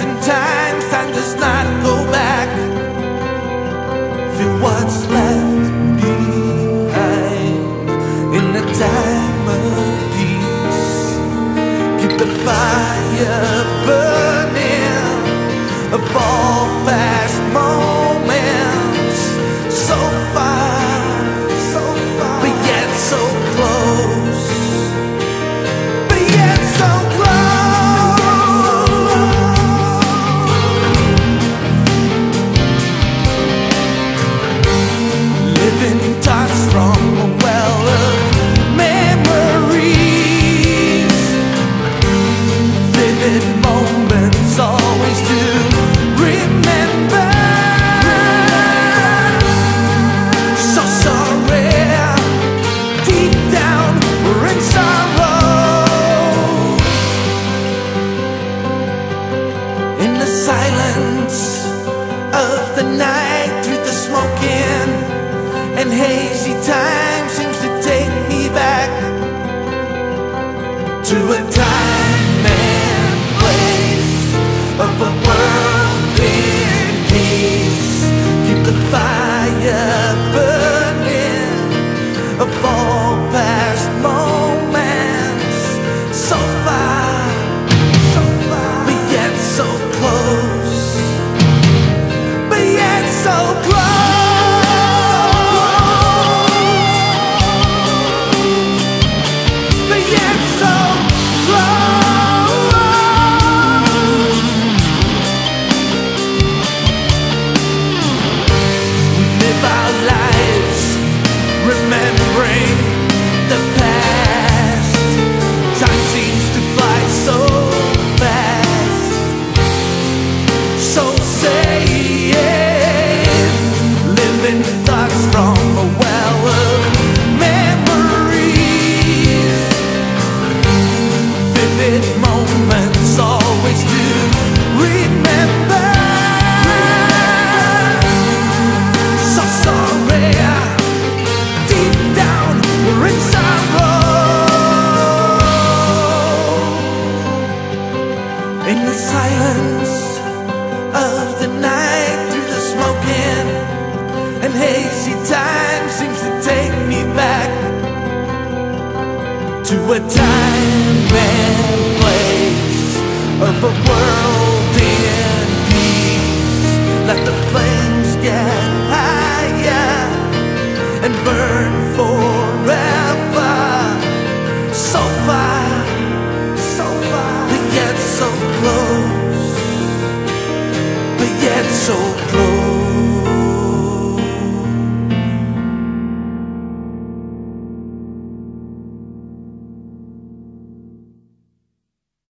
certain times, time does not go back. Feel what's left behind in the time of peace. Keep the fire burning of all past moments. So far, but yet so close. But yet so thoughts from a well of memories, vivid moments always to remember. So sorry, deep down we're in sorrow. In the silence of the night, through the smoking and hazy time seems to take me back to a time and place of a world in peace. Keep the fire burning of all past moments. So far, but yet so close. But yet so close. Remembering the past, time seems to fly so fast. So safe, living thoughts from a well of memories, vivid moments always to remember. So sorry, deep down we're in sorrow. In the silence of the night, through the smoking and hazy time seems to take me back to a time and place of a world in peace. Let the flames get higher and burn forever. So far, but yet so close. But yet so close.